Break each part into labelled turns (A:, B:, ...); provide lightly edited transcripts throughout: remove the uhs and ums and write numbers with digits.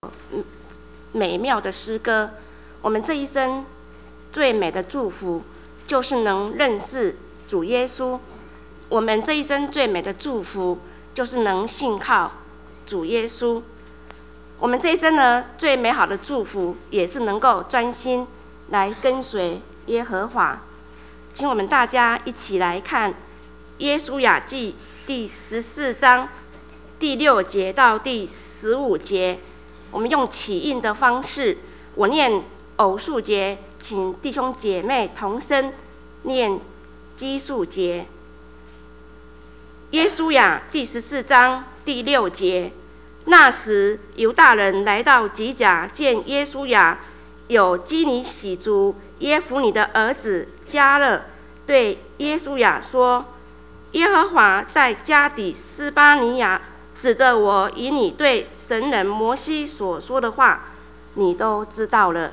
A: 美妙的诗歌。我们这一生最美的祝福就是能认识主耶稣，我们这一生最美的祝福就是能信靠主耶稣。我们这一生呢，最美好的祝福也是能够专心来跟随耶和华。请我们大家一起来看耶书亚记第14章第6节到第15节，我们用起印的方式，我念偶数节，请弟兄姐妹同声念奇数节。耶书亚第14章第6节，那时犹大人来到吉甲，见耶书亚有基尼喜族耶孚尼的儿子迦勒，对耶书亚说：耶和华在加底斯巴尼亚指着我以你对神人摩西所说的话，你都知道了。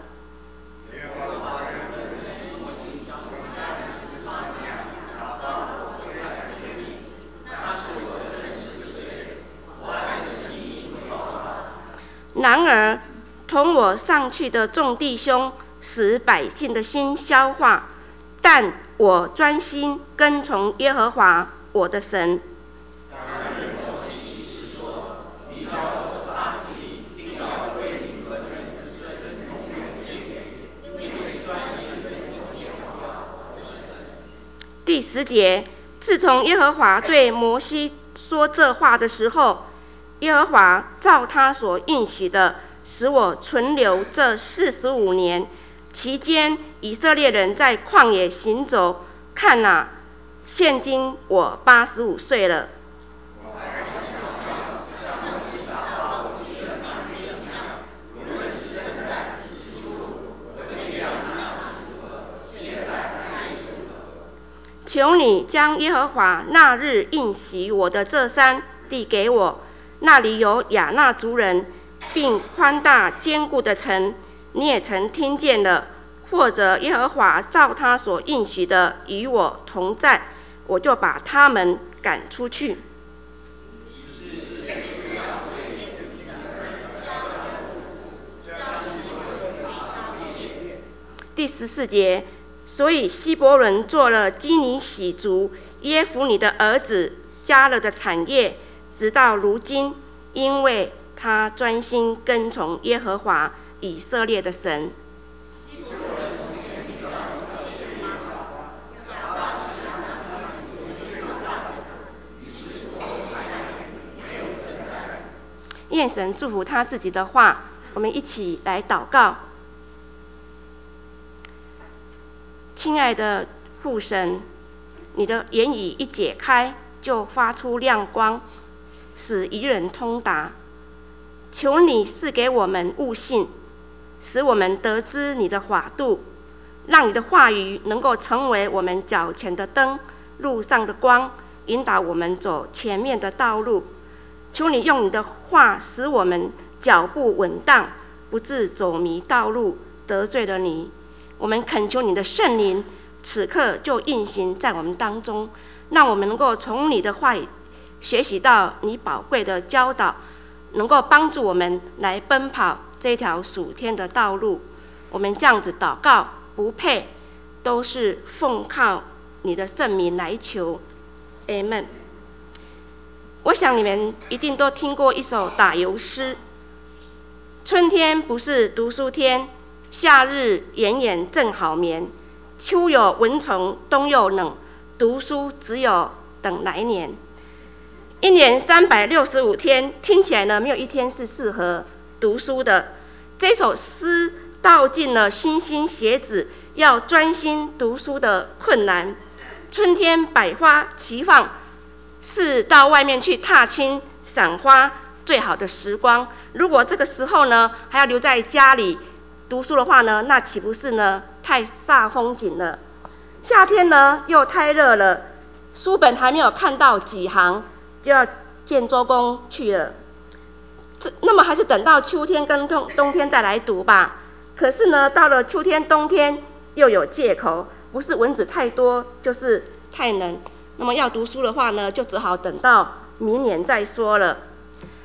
A: 然而同我上去的众弟兄使百姓的心消化，但我专心跟从耶和华我的神。第10节，自从耶和华对摩西说这话的时候，耶和华照他所应许的，使我存留这45年，期间以色列人在旷野行走。看哪，现今我85岁了。求你将耶和华那日应许我的这山地给我，那里有亚衲族人，并宽大坚固的城，你也曾听见了。或者耶和华照他所应许的与我同在，我就把他们赶出去。第14节，所以希伯伦做了基尼喜族耶孚尼的儿子迦勒的产业，直到如今，因为他专心跟从耶和华以色列的神。愿神祝福他自己的话，我们一起来祷告。亲爱的父神，你的言语一解开，就发出亮光，使愚人通达。求你赐给我们悟性，使我们得知你的法度，让你的话语能够成为我们脚前的灯，路上的光，引导我们走前面的道路。求你用你的话使我们脚步稳当，不致走迷道路，得罪了你。我们恳求你的圣灵此刻就运行在我们当中，让我们能够从你的话语学习到你宝贵的教导，能够帮助我们来奔跑这条属天的道路。我们这样子祷告不配，都是奉靠你的圣名来求。 Amen。 我想你们一定都听过一首打油诗：春天不是读书天，夏日炎炎正好眠，秋有蚊虫，冬又冷，读书只有等来年。一年365天，听起来呢没有一天是适合读书的。这首诗道尽了莘莘学子要专心读书的困难。春天百花齐放，是到外面去踏青赏花最好的时光。如果这个时候呢还要留在家里读书的话呢，那岂不是呢太煞风景了？夏天呢又太热了，书本还没有看到几行就要见周公去了。那么还是等到秋天跟冬天再来读吧。可是呢到了秋天冬天又有借口，不是蚊子太多就是太冷。那么要读书的话呢，就只好等到明年再说了。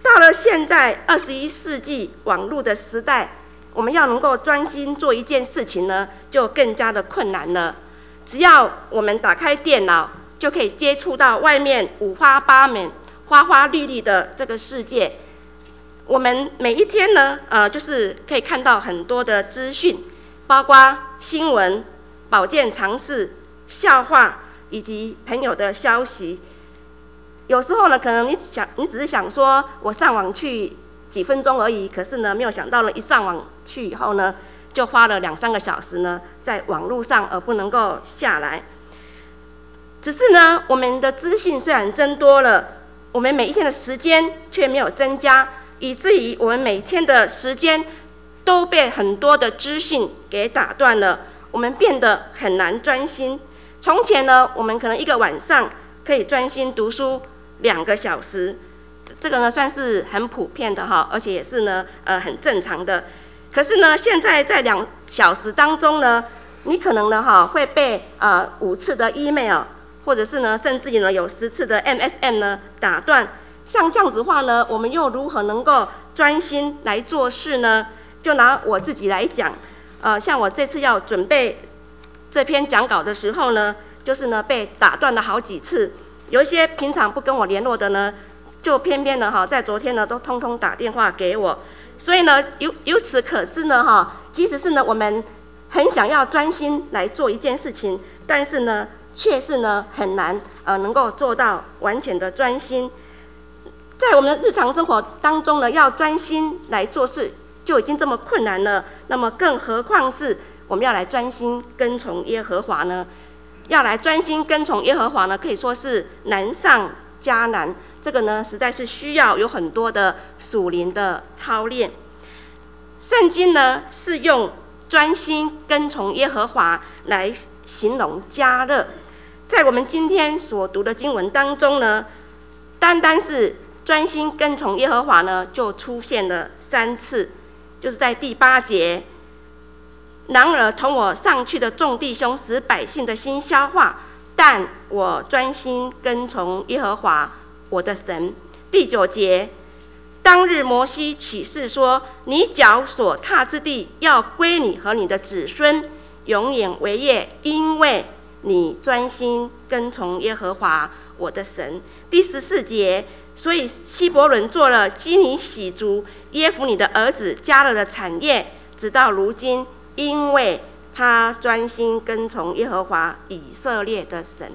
A: 到了现在21世纪网络的时代，我们要能够专心做一件事情呢，就更加的困难了。只要我们打开电脑，就可以接触到外面五花八门、花花绿绿的这个世界。我们每一天呢，就是可以看到很多的资讯，包括新闻、保健常识、笑话以及朋友的消息。有时候呢，可能你只是想说，我上网去几分钟而已，可是呢，没有想到呢，一上网去以后呢，就花了2-3个小时呢，在网络上而不能够下来。只是呢，我们的资讯虽然增多了，我们每一天的时间却没有增加，以至于我们每天的时间都被很多的资讯给打断了，我们变得很难专心。从前呢，我们可能一个晚上可以专心读书2个小时，这个呢算是很普遍的哈，而且也是呢很正常的。可是呢，现在在2小时当中呢，你可能呢会被5次的 email， 或者是呢甚至于呢有10次的 MSN 呢打断。像这样子的话呢，我们又如何能够专心来做事呢？就拿我自己来讲，像我这次要准备这篇讲稿的时候呢，就是呢被打断了好几次。有一些平常不跟我联络的呢，就偏偏呢在昨天呢都通通打电话给我。所以呢，由此可知呢即使是呢我们很想要专心来做一件事情，但是呢却是呢很难能够做到完全的专心。在我们的日常生活当中呢，要专心来做事就已经这么困难了，那么更何况是我们要来专心跟从耶和华呢？要来专心跟从耶和华呢，可以说是难上加难。这个呢，实在是需要有很多的属灵的操练。圣经呢，是用专心跟从耶和华来形容迦勒。在我们今天所读的经文当中呢，单单是专心跟从耶和华呢，就出现了3次，就是在第8节。然而同我上去的众弟兄使百姓的心消化，但我专心跟从耶和华我的神。第9节，当日摩西起誓说，你脚所踏之地要归你和你的子孙，永远为业，因为你专心跟从耶和华我的神。第14节，所以希伯伦做了基尼喜族耶孚尼的儿子迦勒的产业，直到如今，因为他专心跟从耶和华以色列的神。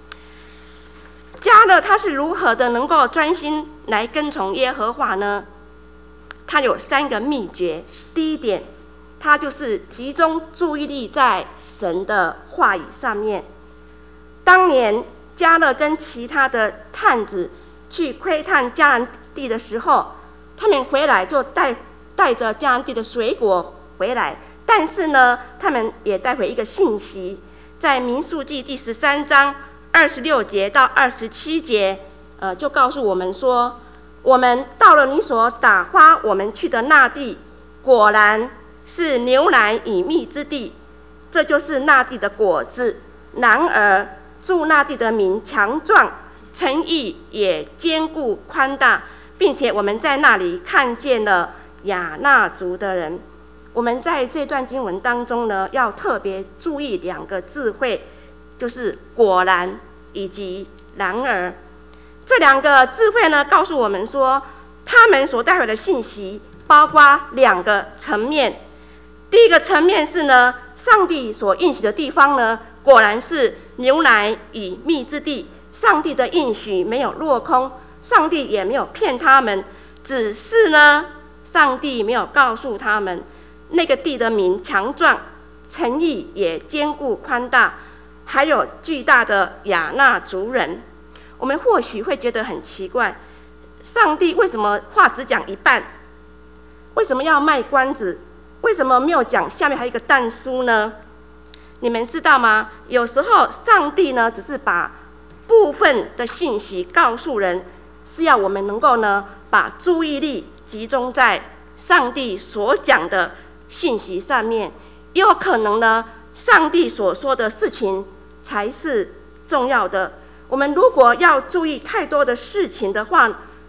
A: 迦勒他是如何的能够专心来跟从耶和华呢？他有3个秘诀。第一点，他就是集中注意力在神的话语上面。当年迦勒跟其他的探子去窥探迦南地的时候，他们回来就带着迦南地的水果回来，但是呢，他们也带回一个信息，在民数记第13章26节到27节，就告诉我们说，我们到了你所打发我们去的那地，果然是牛奶与蜜之地，这就是那地的果子。然而住那地的民强壮，城邑也坚固宽大，并且我们在那里看见了亚衲族的人。我们在这段经文当中呢，要特别注意2个字汇，就是果然以及然而。这2个字汇呢，告诉我们说，他们所带回的信息包括2个层面。第一个层面是呢，上帝所应许的地方呢，果然是牛奶与蜜之地，上帝的应许没有落空，上帝也没有骗他们，只是呢，上帝没有告诉他们那个地的民强壮，城邑也坚固宽大，还有巨大的亚衲族人。我们或许会觉得很奇怪，上帝为什么话只讲一半？为什么要卖关子？为什么没有讲下面还有一个但书呢？你们知道吗？有时候上帝呢，只是把部分的信息告诉人，是要我们能够呢，把注意力集中在上帝所讲的信息上面。也有可能呢，上帝所说的事情才是重要的。我们如果要注意太多的事情的话，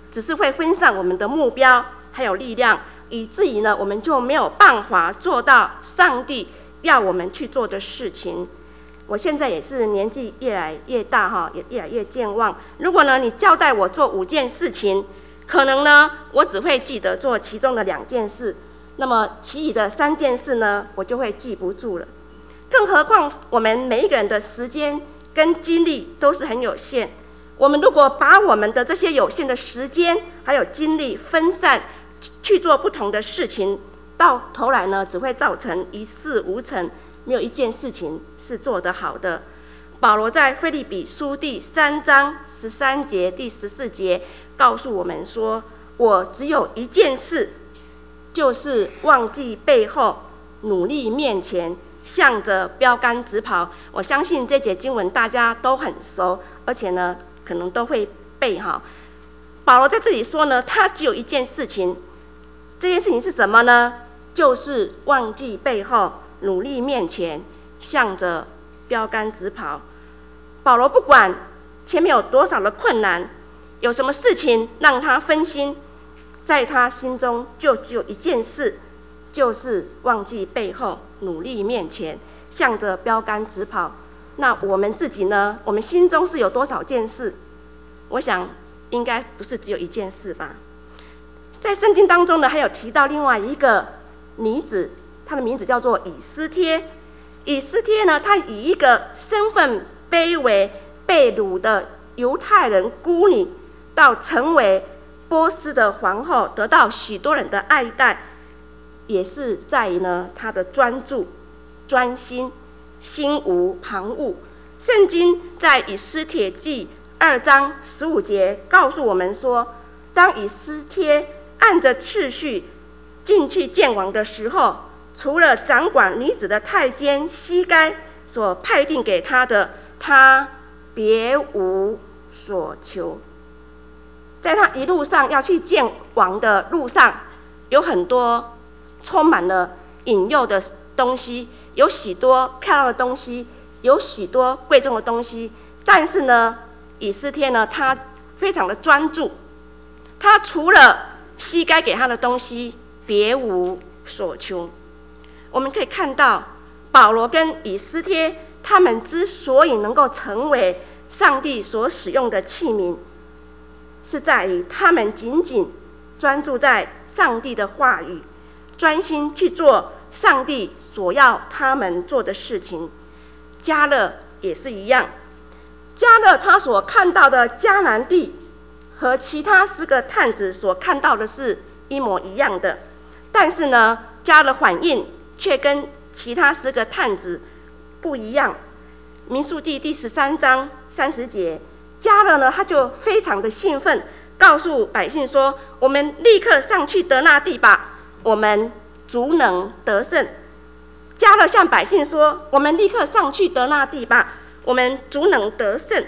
A: 只是会分散我们的目标还有力量，以至于呢，我们就没有办法做到上帝要我们去做的事情。我现在也是年纪越来越大也越来越健忘。如果呢你交代我做5件事情，可能呢我只会记得做其中的2件事，那么其余的3件事呢我就会记不住了。更何况我们每一个人的时间跟精力都是很有限，我们如果把我们的这些有限的时间还有精力分散去做不同的事情，到头来呢只会造成一事无成，没有一件事情是做得好的。保罗在腓立比书第3章13节第14节告诉我们说，我只有一件事，就是忘记背后，努力面前，向着标杆直跑。我相信这节经文大家都很熟，而且呢可能都会背保罗在这里说呢，他只有一件事情，这件事情是什么呢？就是忘记背后，努力面前，向着标杆直跑。保罗不管前面有多少的困难，有什么事情让他分心，在他心中就只有一件事，就是忘记背后，努力面前，向着标杆直跑。那我们自己呢？我们心中是有多少件事？我想应该不是只有一件事吧。在圣经当中呢，还有提到另外一个女子，她的名字叫做以斯帖。以斯帖呢，她以一个身份卑微、被掳的犹太人孤女，到成为波斯的皇后，得到许多人的爱戴，也是在于呢她的专注、专心，心无旁骛。圣经在以斯帖记2章15节告诉我们说，当以斯帖按着次序进去见王的时候，除了掌管女子的太监西该所派定给他的，他别无所求。在他一路上要去见王的路上，有很多充满了引诱的东西，有许多漂亮的东西，有许多贵重的东西，但是呢，以斯帖呢，他非常的专注，他除了西该给他的东西，别无所求。我们可以看到，保罗跟以斯帖他们之所以能够成为上帝所使用的器皿，是在于他们仅仅专注在上帝的话语，专心去做上帝所要他们做的事情。迦勒也是一样，迦勒他所看到的迦南地和其他10个探子所看到的是一模一样的，但是呢，迦勒反应却跟其他10个探子不一样。民数记第13章30节，迦勒呢他就非常的兴奋，告诉百姓说，我们立刻上去得那地吧，我们足能得胜。迦勒向百姓说，我们立刻上去得那地吧，我们足能得胜。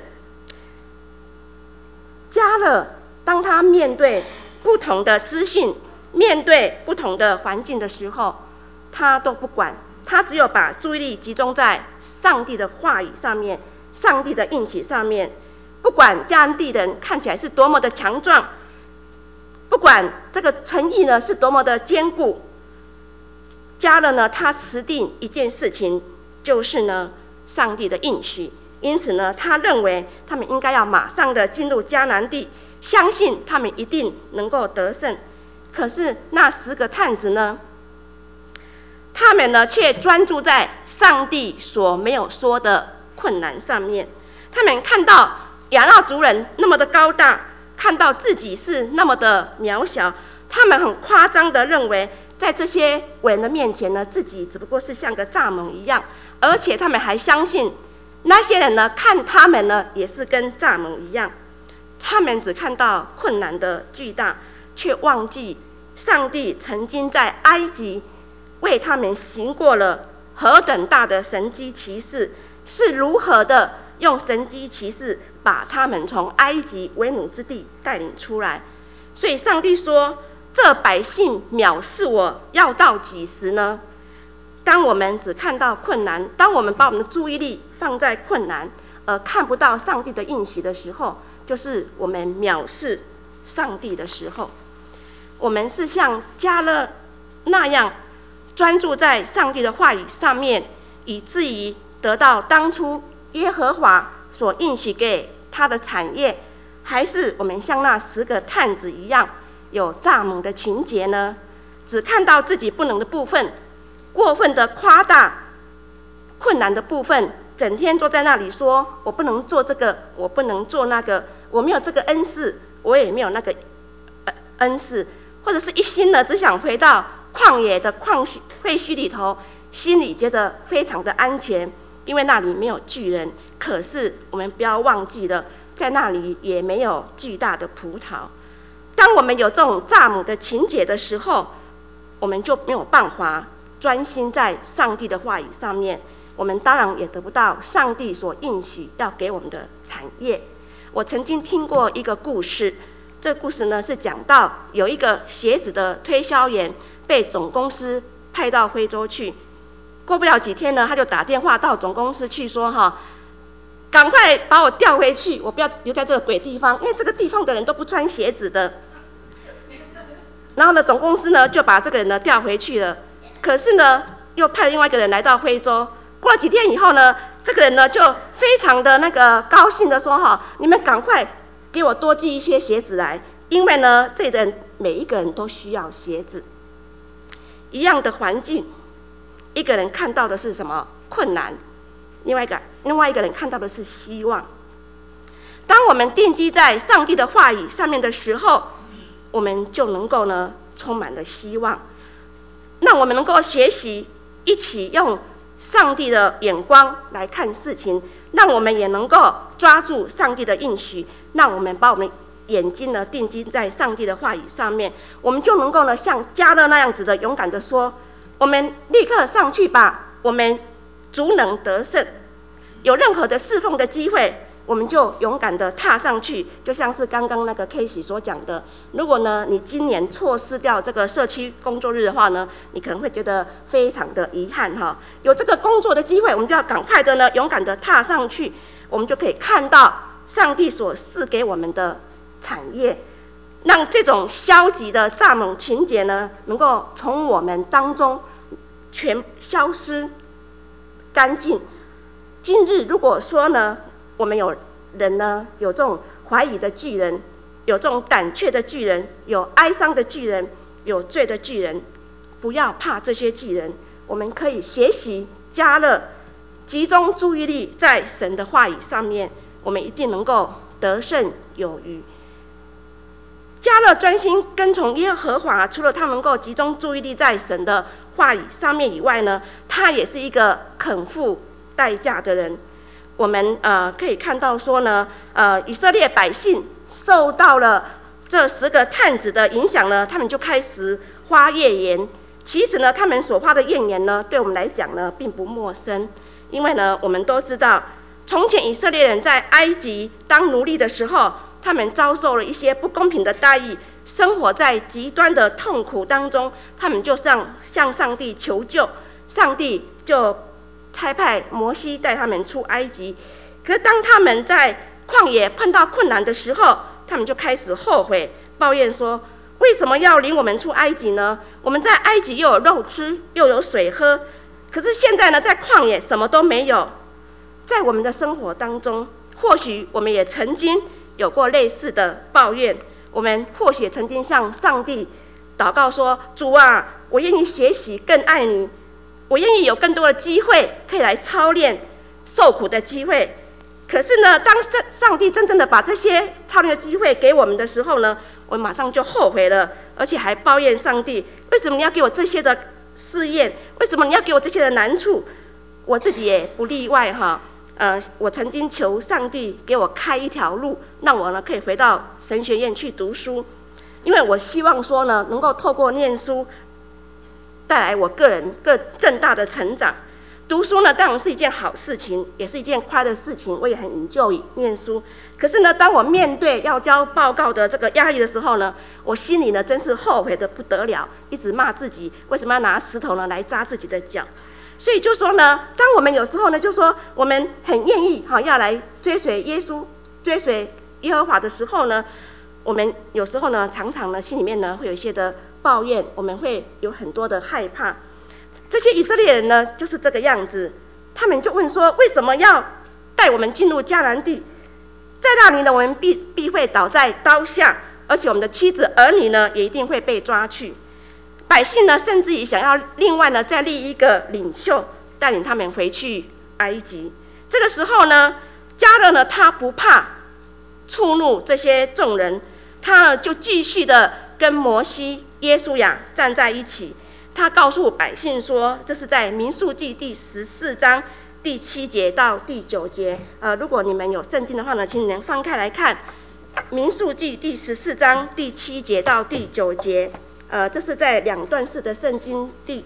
A: 迦勒当他面对不同的资讯，面对不同的环境的时候，他都不管，他只有把注意力集中在上帝的话语上面，上帝的应许上面。不管迦南地人看起来是多么的强壮，不管这个城邑呢是多么的坚固，迦勒呢他持定一件事情，就是呢上帝的应许。因此呢，他认为他们应该要马上的进入迦南地，相信他们一定能够得胜。可是那10个探子呢，他们呢却专注在上帝所没有说的困难上面。他们看到亚衲族人那么的高大，看到自己是那么的渺小，他们很夸张的认为，在这些伟人的面前呢，自己只不过是像个蚱蜢一样，而且他们还相信那些人呢，看他们呢也是跟蚱蜢一样。他们只看到困难的巨大，却忘记上帝曾经在埃及为他们行过了何等大的神迹奇事，是如何的用神迹奇事把他们从埃及为奴之地带领出来。所以上帝说，这百姓藐视我要到几时呢？当我们只看到困难，当我们把我们的注意力放在困难，而看不到上帝的应许的时候，就是我们藐视上帝的时候，我们是像迦勒那样专注在上帝的话语上面，以至于得到当初耶和华所应许给他的产业，还是我们像那10个探子一样，有蚱蜢的情节呢？只看到自己不能的部分，过分的夸大困难的部分，整天坐在那里说我不能做这个，我不能做那个，我没有这个恩赐，我也没有那个恩赐，或者是一心的只想回到旷野的废墟里头，心里觉得非常的安全，因为那里没有巨人。可是我们不要忘记了，在那里也没有巨大的葡萄。当我们有这种蚱蜢的情节的时候，我们就没有办法专心在上帝的话语上面，我们当然也得不到上帝所应许要给我们的产业。我曾经听过一个故事，这个故事呢是讲到有一个鞋子的推销员被总公司派到非洲去，过不了几天呢，他就打电话到总公司去说赶快把我调回去，我不要留在这个鬼地方，因为这个地方的人都不穿鞋子的。然后呢，总公司呢就把这个人呢调回去了。可是呢，又派另外一个人来到非洲。过了几天以后呢，这个人呢就非常的高兴的说你们赶快给我多寄一些鞋子来，因为呢，这人每一个人都需要鞋子。一样的环境，一个人看到的是什么？困难。另外一个人看到的是希望。当我们定基在上帝的话语上面的时候，我们就能够呢充满了希望。让我们能够学习一起用上帝的眼光来看事情，让我们也能够抓住上帝的应许，让我们把我们眼睛呢定睛在上帝的话语上面，我们就能够呢像迦勒那样子的勇敢的说，我们立刻上去吧，我们足能得胜。有任何的侍奉的机会，我们就勇敢的踏上去。就像是刚刚那个 Casey 所讲的，如果呢你今年错失掉这个社区工作日的话呢，你可能会觉得非常的遗憾有这个工作的机会，我们就要赶快的呢勇敢的踏上去，我们就可以看到上帝所赐给我们的产业，让这种消极的蚱蜢情节呢能够从我们当中全消失干净。今日如果说呢，我们有人呢有这种怀疑的巨人，有这种胆怯的巨人，有哀伤的巨人，有罪的巨人，不要怕这些巨人，我们可以学习迦勒，集中注意力在神的话语上面，我们一定能够得胜有余。迦勒专心跟从耶和华，除了他能够集中注意力在神的话语上面以外呢，他也是一个肯付代价的人。我们可以看到说呢，以色列百姓受到了这10个探子的影响呢，他们就开始发怨言。其实呢，他们所发的怨言呢，对我们来讲呢，并不陌生，因为呢，我们都知道，从前以色列人在埃及当奴隶的时候，他们遭受了一些不公平的待遇，生活在极端的痛苦当中，他们就向上帝求救，上帝就差派摩西带他们出埃及。可是当他们在旷野碰到困难的时候，他们就开始后悔，抱怨说，为什么要领我们出埃及呢？我们在埃及又有肉吃，又有水喝，可是现在呢，在旷野什么都没有。在我们的生活当中，或许我们也曾经有过类似的抱怨，我们或许曾经向上帝祷告说，主啊，我愿意学习更爱你，我愿意有更多的机会可以来操练受苦的机会。可是呢，当上帝真正的把这些操练的机会给我们的时候呢，我马上就后悔了，而且还抱怨上帝，为什么你要给我这些的试验？为什么你要给我这些的难处？我自己也不例外我曾经求上帝给我开一条路，让我呢可以回到神学院去读书，因为我希望说呢，能够透过念书带来我个人更大的成长。读书呢当然是一件好事情，也是一件快乐的事情，我也很enjoy念书。可是呢，当我面对要交报告的这个压力的时候呢，我心里呢真是后悔的不得了，一直骂自己为什么要拿石头呢来扎自己的脚。所以就说呢，当我们有时候呢就说我们很愿意要来追随耶稣，追随耶和华的时候呢， 我们有时候呢，常常呢心里面呢会有一些的抱怨，我们会有很多的害怕。这些以色列人呢就是这个样子，他们就问说，为什么要带我们进入迦南地？在那里呢，我们必会倒在刀下，而且我们的妻子儿女呢也一定会被抓去。百姓呢甚至于想要另外呢再立一个领袖，带领他们回去埃及。这个时候呢，迦勒呢他不怕触怒这些众人，他呢就继续的跟摩西、约书亚站在一起。他告诉百姓说，这是在民数记第14章第7节到第9节。如果你们有圣经的话呢，请你们翻开来看民数记第14章第7节到第9节。这是在两段式的圣经第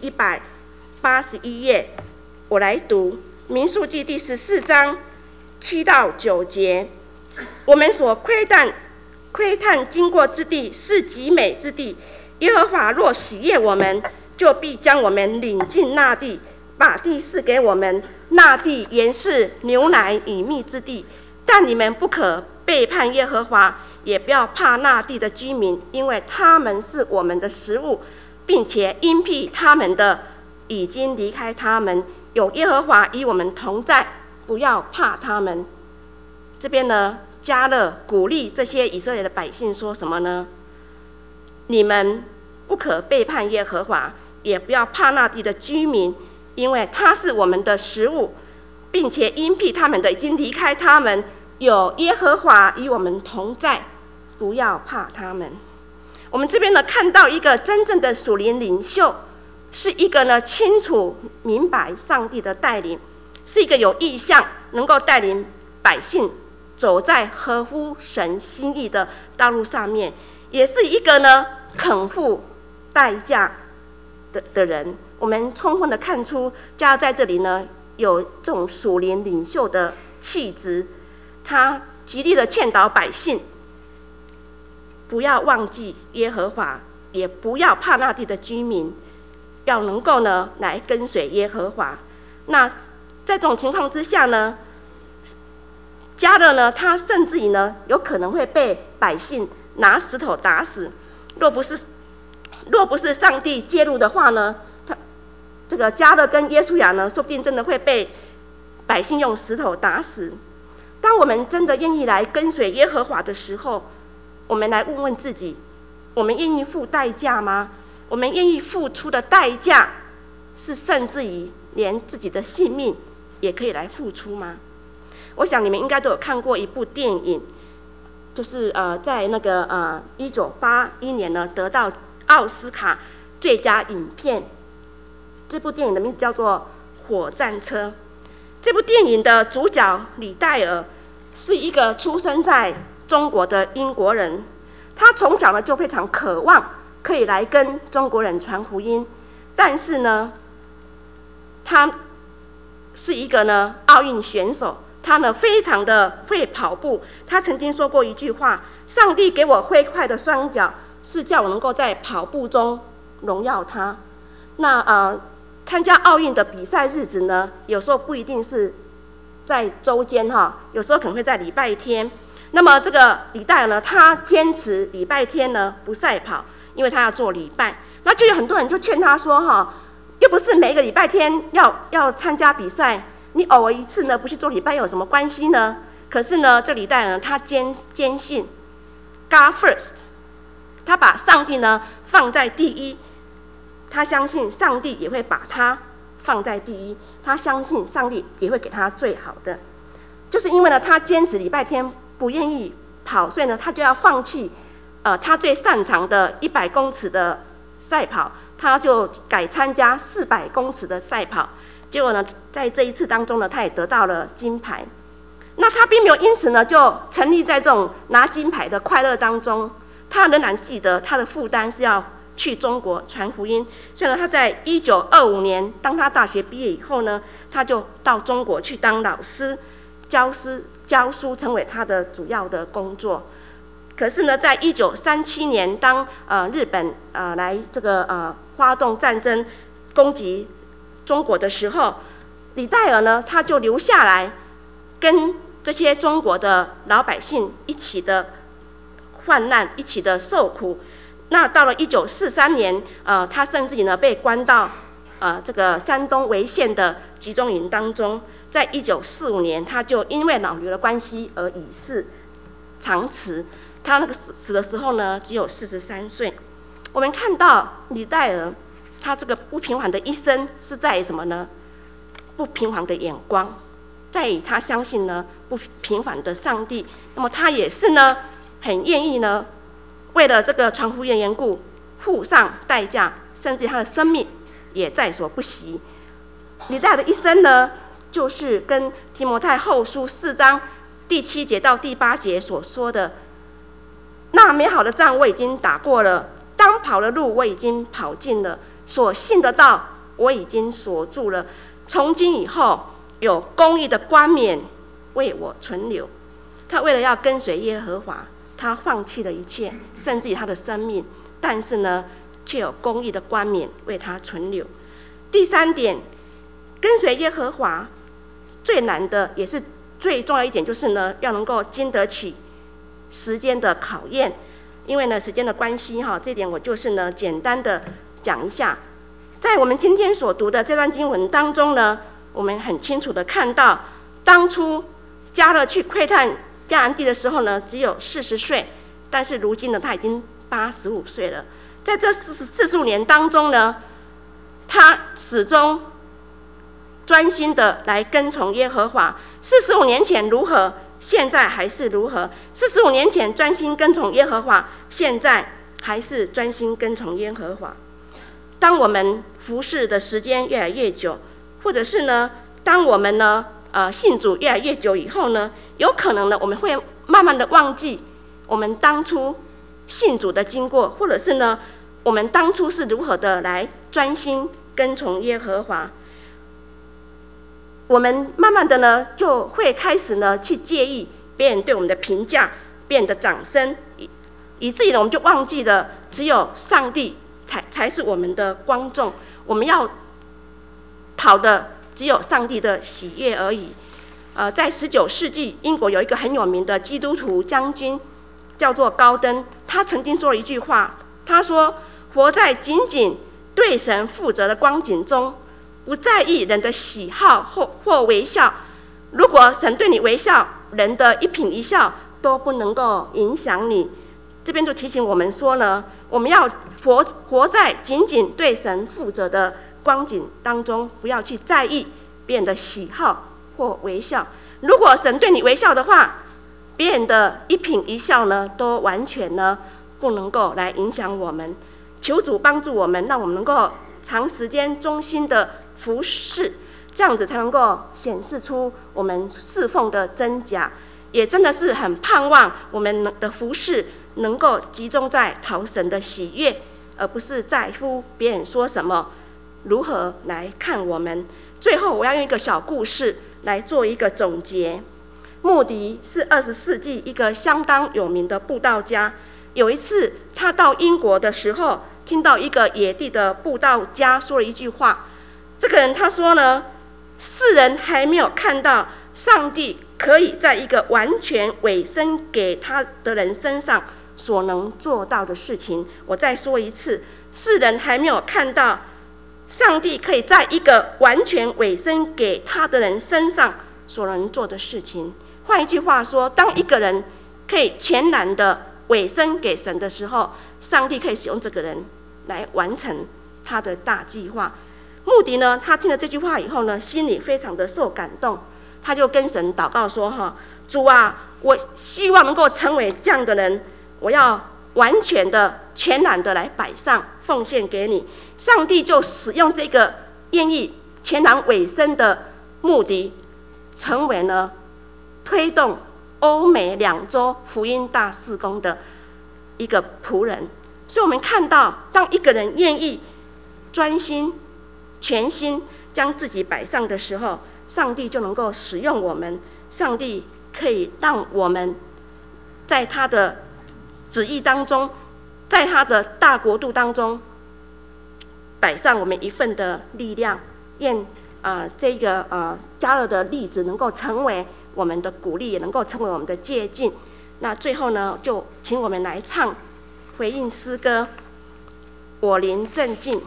A: 181页。我来读民数记第14章7到9节。我们所窥探经过之地是极美之地，耶和华若喜悦我们，就必将我们领进那地，把地赐给我们。那地原是牛奶与蜜之地，但你们不可背叛耶和华，也不要怕那地的居民，因为他们是我们的食物，并且因避他们的已经离开他们，有耶和华与我们同在，不要怕他们。这边呢，迦勒鼓励这些以色列的百姓说什么呢？你们不可背叛耶和华，也不要怕那地的居民，因为他是我们的食物，并且因避他们的已经离开他们，有耶和华与我们同在，不要怕他们。我们这边呢看到一个真正的属灵领袖，是一个呢清楚明白上帝的带领，是一个有意向能够带领百姓走在合乎神心意的道路上面，也是一个呢肯付代价的人。我们充分的看出迦勒在这里呢有这种属灵领袖的气质，他极力的劝导百姓不要忘记耶和华，也不要怕那地的居民，要能够呢来跟随耶和华。那在这种情况之下呢，迦勒呢他甚至于呢有可能会被百姓拿石头打死。若不是上帝介入的话呢，这个迦勒跟约书亚呢说不定真的会被百姓用石头打死。当我们真的愿意来跟随耶和华的时候，我们来问问自己，我们愿意付代价吗？我们愿意付出的代价是甚至于连自己的性命也可以来付出吗？我想你们应该都有看过一部电影，就是在那个1981年呢得到奥斯卡最佳影片。这部电影的名字叫做《火战车》。这部电影的主角李戴尔是一个出生在中国的英国人，他从小呢就非常渴望可以来跟中国人传福音，但是呢，他是一个呢奥运选手，他呢非常的会跑步。他曾经说过一句话：上帝给我飞快的双脚，是叫我能够在跑步中荣耀他。那参加奥运的比赛日子呢，有时候不一定是在周间有时候可能会在礼拜天。那么这个李戴尔呢，他坚持礼拜天呢不赛跑，因为他要做礼拜。那就有很多人就劝他说又不是每一个礼拜天要参加比赛，你偶尔一次呢不去做礼拜有什么关系呢？可是呢，这李戴尔他坚信 God first， 他把上帝呢放在第一，他相信上帝也会把他放在第一，他相信上帝也会给他最好的。就是因为呢他坚持礼拜天不愿意跑，所以呢他就要放弃他最擅长的100公尺的赛跑，他就改参加400公尺的赛跑。结果呢在这一次当中呢，他也得到了金牌。那他并没有因此呢就沉溺在这种拿金牌的快乐当中，他仍然记得他的负担是要去中国传福音。所以呢他在1925年当他大学毕业以后呢，他就到中国去当老师，教书成为他的主要的工作。可是呢在1937年当日本来这个发动战争攻击中国的时候，李戴尔呢他就留下来跟这些中国的老百姓一起的患难，一起的受苦。那到了1943年，他甚至于呢被关到这个山东潍县的集中营当中。在1945年，他就因为脑瘤的关系而与世长辞。他那个死的时候呢，只有43岁。我们看到李戴尔他这个不平凡的一生是在于什么呢？不平凡的眼光，在于他相信呢不平凡的上帝。那么他也是呢很愿意呢为了这个传福音缘故付上代价，甚至他的生命也在所不惜。李戴尔的一生呢，就是跟提摩太后书4章第7节到第8节所说的：那美好的仗我已经打过了，当跑的路我已经跑尽了，所信的道我已经锁住了。从今以后，有公义的冠冕为我存留。他为了要跟随耶和华，他放弃了一切，甚至于他的生命，但是呢，却有公义的冠冕为他存留。第3点，跟随耶和华最难的也是最重要一点，就是呢，要能够经得起时间的考验。因为呢，时间的关系这点我就是呢简单的讲一下。在我们今天所读的这段经文当中呢，我们很清楚的看到，当初迦勒去窥探迦南地的时候呢，只有40岁，但是如今呢，他已经85岁了。在这45年当中呢，他始终专心的来跟从耶和华。45年前如何，现在还是如何。45年前专心跟从耶和华，现在还是专心跟从耶和华。当我们服侍的时间越来越久，或者是呢，当我们呢信主越来越久以后呢，有可能呢我们会慢慢的忘记我们当初信主的经过，或者是呢我们当初是如何的来专心跟从耶和华。我们慢慢的呢就会开始呢去介意别人对我们的评价，别人的掌声，以至于呢我们就忘记了只有上帝才是我们的光重，我们要讨的只有上帝的喜悦而已。在19世纪，英国有一个很有名的基督徒将军，叫做高登，他曾经说了一句话，他说：活在仅仅对神负责的光景中，不在意人的喜好或微笑。如果神对你微笑，人的一颦一笑都不能够影响你。这边就提醒我们说呢，我们要活在仅仅对神负责的光景当中，不要去在意别人的喜好或微笑。如果神对你微笑的话，别人的一颦一笑呢，都完全呢不能够来影响我们。求主帮助我们，让我们能够长时间忠心的服侍，这样子才能够显示出我们侍奉的真假。也真的是很盼望我们的服侍能够集中在讨神的喜悦，而不是在乎别人说什么，如何来看我们。最后我要用一个小故事来做一个总结。穆迪是20世纪一个相当有名的布道家。有一次他到英国的时候，听到一个野地的布道家说了一句话。这个人他说呢，世人还没有看到上帝可以在一个完全委身给他的人身上所能做到的事情。我再说一次，世人还没有看到上帝可以在一个完全委身给他的人身上所能做的事情。换一句话说，当一个人可以全然的委身给神的时候，上帝可以使用这个人来完成他的大计划。穆迪呢，他听了这句话以后呢，心里非常的受感动，他就跟神祷告说主啊，我希望能够成为这样的人，我要完全的全然的来摆上奉献给你。上帝就使用这个愿意全然委身的穆迪，成为了推动欧美2洲福音大事工的一个仆人。所以我们看到，当一个人愿意专心全心将自己摆上的时候，上帝就能够使用我们。上帝可以让我们在他的旨意当中，在他的大国度当中摆上我们一份的力量。愿这个迦勒的例子能够成为我们的鼓励，也能够成为我们的借鉴。 那最后呢，就请我们来唱回应诗歌《我灵正静》。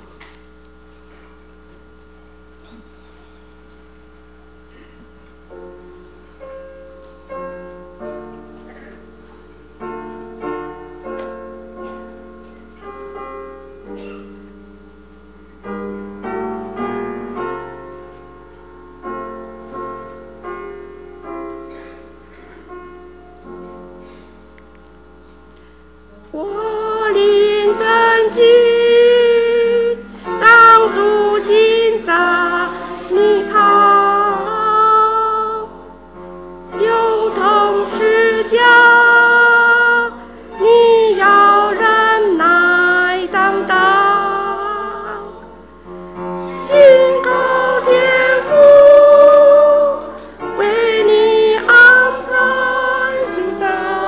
A: 我灵正静，上主今在你旁，有同是家，你要忍耐担当，信靠天父，为你安排主张。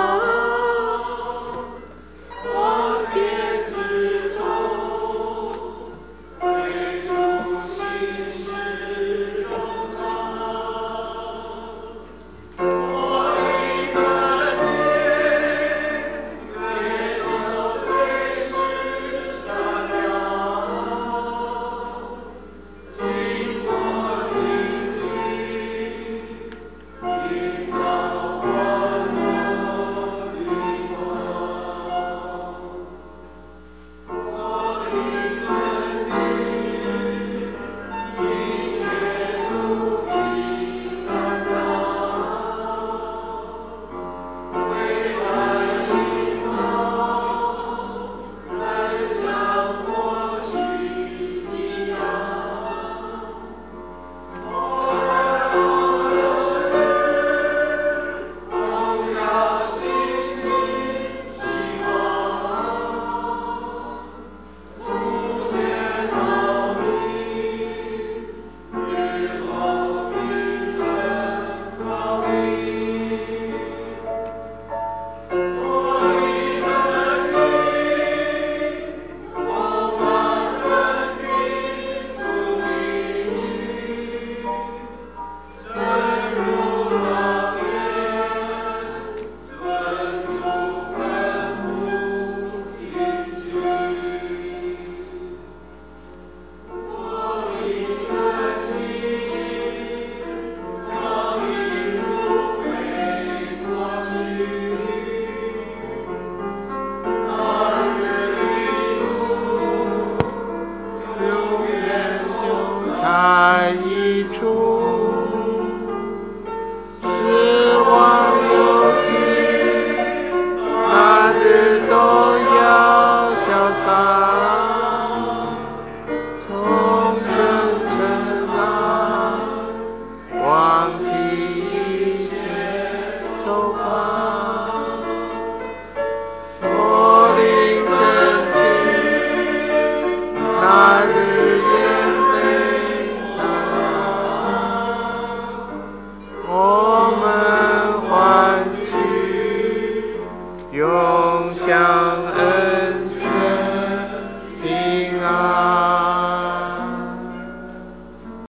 B: 爱一处，死亡有尽，那日都要消散。从真诚啊，忘记一切愁烦。我灵真情，那日眼泪灿烂，我们欢聚，永相恩。